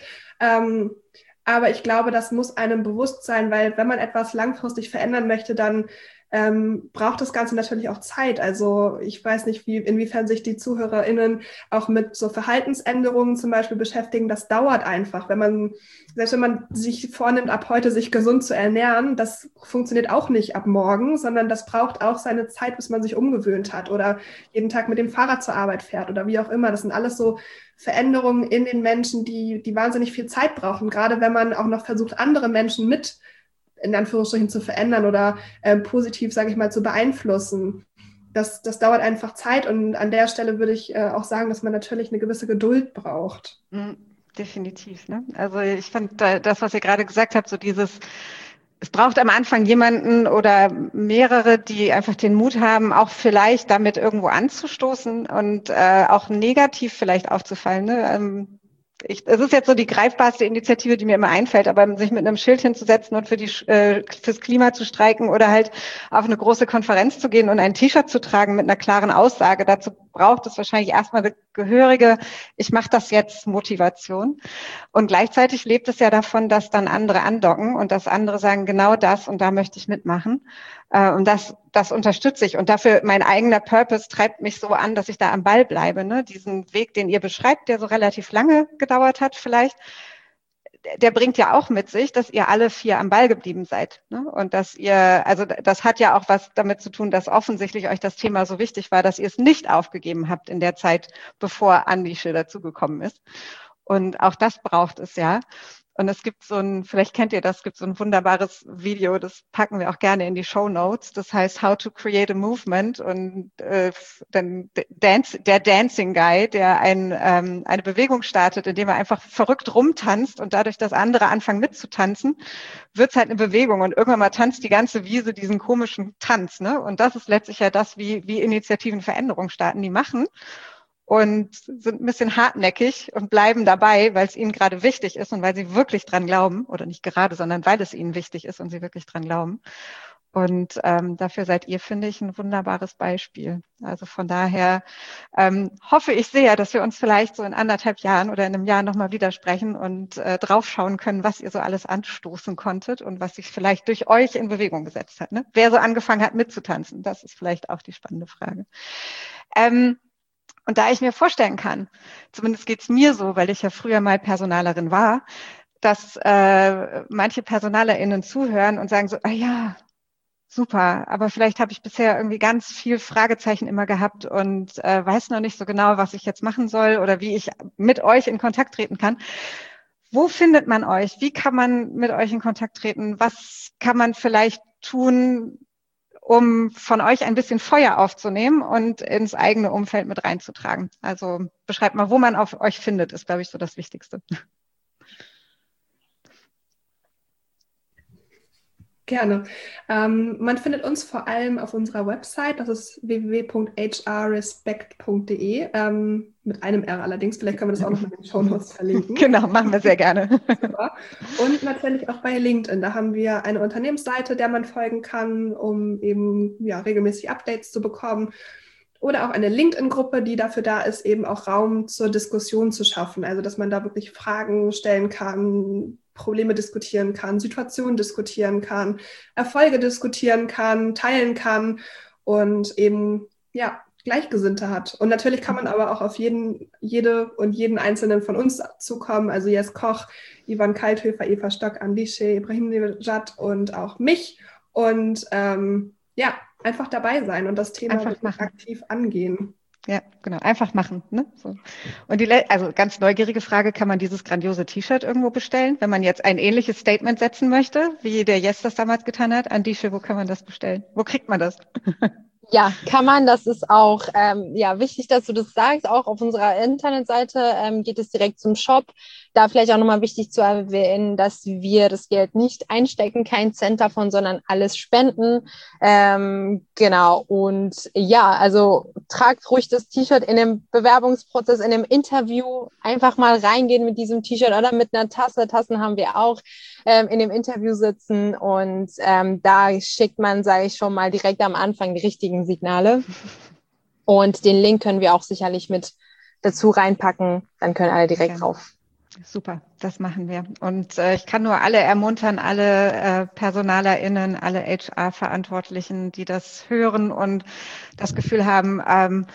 Aber ich glaube, das muss einem bewusst sein, weil wenn man etwas langfristig verändern möchte, dann braucht das Ganze natürlich auch Zeit. Also ich weiß nicht, inwiefern sich die ZuhörerInnen auch mit so Verhaltensänderungen zum Beispiel beschäftigen. Das dauert einfach. Selbst wenn man sich vornimmt, ab heute sich gesund zu ernähren, das funktioniert auch nicht ab morgen, sondern das braucht auch seine Zeit, bis man sich umgewöhnt hat oder jeden Tag mit dem Fahrrad zur Arbeit fährt oder wie auch immer. Das sind alles so Veränderungen in den Menschen, die wahnsinnig viel Zeit brauchen. Gerade wenn man auch noch versucht, andere Menschen mit in Anführungsstrichen zu verändern oder positiv, sage ich mal, zu beeinflussen. Das dauert einfach Zeit und an der Stelle würde ich auch sagen, dass man natürlich eine gewisse Geduld braucht. Definitiv, ne? Also ich fand das, was ihr gerade gesagt habt, so dieses, es braucht am Anfang jemanden oder mehrere, die einfach den Mut haben, auch vielleicht damit irgendwo anzustoßen und auch negativ vielleicht aufzufallen, ne? Es ist jetzt so die greifbarste Initiative, die mir immer einfällt, aber sich mit einem Schild hinzusetzen und fürs Klima zu streiken oder halt auf eine große Konferenz zu gehen und ein T-Shirt zu tragen mit einer klaren Aussage, dazu braucht es wahrscheinlich erstmal eine gehörige, ich mache das jetzt Motivation. Und gleichzeitig lebt es ja davon, dass dann andere andocken und dass andere sagen, genau das und da möchte ich mitmachen. Und das unterstütze ich. Und dafür mein eigener Purpose treibt mich so an, dass ich da am Ball bleibe. Ne? Diesen Weg, den ihr beschreibt, der so relativ lange gedauert hat vielleicht, der bringt ja auch mit sich, dass ihr alle 4 am Ball geblieben seid. Ne? Und dass ihr, also das hat ja auch was damit zu tun, dass offensichtlich euch das Thema so wichtig war, dass ihr es nicht aufgegeben habt in der Zeit, bevor Andische dazugekommen ist. Und auch das braucht es ja. Und es gibt vielleicht kennt ihr das, es gibt so ein wunderbares Video, das packen wir auch gerne in die Shownotes. Das heißt How to Create a Movement. Und dann der Dancing Guy, der eine Bewegung startet, indem er einfach verrückt rumtanzt und dadurch, dass andere anfangen mitzutanzen, wird es halt eine Bewegung. Und irgendwann mal tanzt die ganze Wiese diesen komischen Tanz. Ne? Und das ist letztlich ja das, wie Initiativen Veränderung starten, die machen. Und sind ein bisschen hartnäckig und bleiben dabei, weil es ihnen gerade wichtig ist und weil sie wirklich dran glauben, oder nicht gerade, sondern weil es ihnen wichtig ist und sie wirklich dran glauben. Und dafür seid ihr, finde ich, ein wunderbares Beispiel. Also von daher hoffe ich sehr, dass wir uns vielleicht so in 1,5 Jahren oder in einem Jahr nochmal widersprechen und draufschauen können, was ihr so alles anstoßen konntet und was sich vielleicht durch euch in Bewegung gesetzt hat. Ne? Wer so angefangen hat mitzutanzen, das ist vielleicht auch die spannende Frage. Und da ich mir vorstellen kann, zumindest geht's mir so, weil ich ja früher mal Personalerin war, dass manche PersonalerInnen zuhören und sagen so, ah ja, super, aber vielleicht habe ich bisher irgendwie ganz viel Fragezeichen immer gehabt und weiß noch nicht so genau, was ich jetzt machen soll oder wie ich mit euch in Kontakt treten kann. Wo findet man euch? Wie kann man mit euch in Kontakt treten? Was kann man vielleicht tun, um von euch ein bisschen Feuer aufzunehmen und ins eigene Umfeld mit reinzutragen? Also beschreibt mal, wo man auf euch findet, ist, glaube ich, so das Wichtigste. Gerne. Man findet uns vor allem auf unserer Website, das ist www.hrrespect.de, mit einem R allerdings, vielleicht können wir das auch noch in den Shownotes verlinken. Genau, machen wir sehr gerne. Super. Und natürlich auch bei LinkedIn, da haben wir eine Unternehmensseite, der man folgen kann, um eben regelmäßig Updates zu bekommen. Oder auch eine LinkedIn-Gruppe, die dafür da ist, eben auch Raum zur Diskussion zu schaffen. Also, dass man da wirklich Fragen stellen kann, Probleme diskutieren kann, Situationen diskutieren kann, Erfolge diskutieren kann, teilen kann und eben, Gleichgesinnte hat. Und natürlich kann man aber auch auf jede und jeden Einzelnen von uns zukommen. Also Jess Koch, Ivan Kalthöfer, Eva Stock, Andische, Ibrahim Nejad und auch mich. Und einfach dabei sein und das Thema aktiv angehen. Ja, genau. Einfach machen. Ne? So. Und also ganz neugierige Frage, kann man dieses grandiose T-Shirt irgendwo bestellen? Wenn man jetzt ein ähnliches Statement setzen möchte, wie der Jess das damals getan hat, Andische, wo kann man das bestellen? Wo kriegt man das? Ja, kann man. Das ist auch wichtig, dass du das sagst. Auch auf unserer Internetseite geht es direkt zum Shop. Da vielleicht auch nochmal wichtig zu erwähnen, dass wir das Geld nicht einstecken, kein Cent davon, sondern alles spenden. Genau. Und also tragt ruhig das T-Shirt in dem Bewerbungsprozess, in dem Interview. Einfach mal reingehen mit diesem T-Shirt oder mit einer Tasse. Tassen haben wir auch in dem Interview sitzen. Und da schickt man, sage ich schon mal, direkt am Anfang die richtigen Signale. Und den Link können wir auch sicherlich mit dazu reinpacken. Dann können alle direkt drauf. Super, das machen wir. Und ich kann nur alle ermuntern, alle PersonalerInnen, alle HR-Verantwortlichen, die das hören und das Gefühl haben,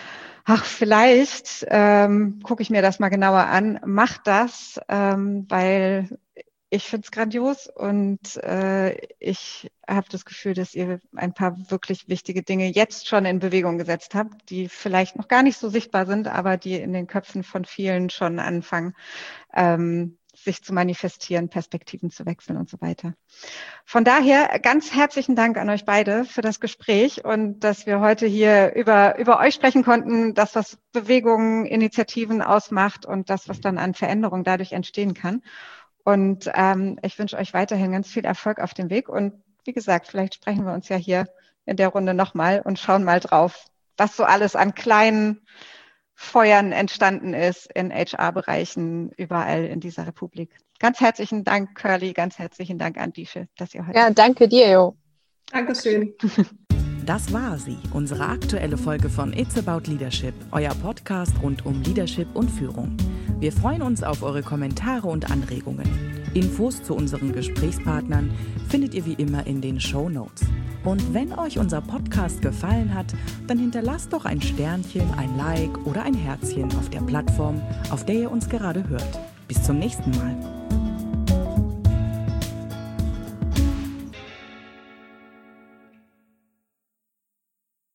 vielleicht gucke ich mir das mal genauer an. Macht das, weil ich finde es grandios und ich habe das Gefühl, dass ihr ein paar wirklich wichtige Dinge jetzt schon in Bewegung gesetzt habt, die vielleicht noch gar nicht so sichtbar sind, aber die in den Köpfen von vielen schon anfangen, sich zu manifestieren, Perspektiven zu wechseln und so weiter. Von daher ganz herzlichen Dank an euch beide für das Gespräch und dass wir heute hier über euch sprechen konnten, das, was Bewegungen, Initiativen ausmacht und das, was dann an Veränderung dadurch entstehen kann. Und ich wünsche euch weiterhin ganz viel Erfolg auf dem Weg. Und wie gesagt, vielleicht sprechen wir uns ja hier in der Runde nochmal und schauen mal drauf, was so alles an kleinen Feuern entstanden ist in HR-Bereichen überall in dieser Republik. Ganz herzlichen Dank, Curly, ganz herzlichen Dank an Dische, dass ihr heute... Ja, danke dir, Jo. Dankeschön. Das war sie, unsere aktuelle Folge von It's About Leadership, euer Podcast rund um Leadership und Führung. Wir freuen uns auf eure Kommentare und Anregungen. Infos zu unseren Gesprächspartnern findet ihr wie immer in den Shownotes. Und wenn euch unser Podcast gefallen hat, dann hinterlasst doch ein Sternchen, ein Like oder ein Herzchen auf der Plattform, auf der ihr uns gerade hört. Bis zum nächsten Mal.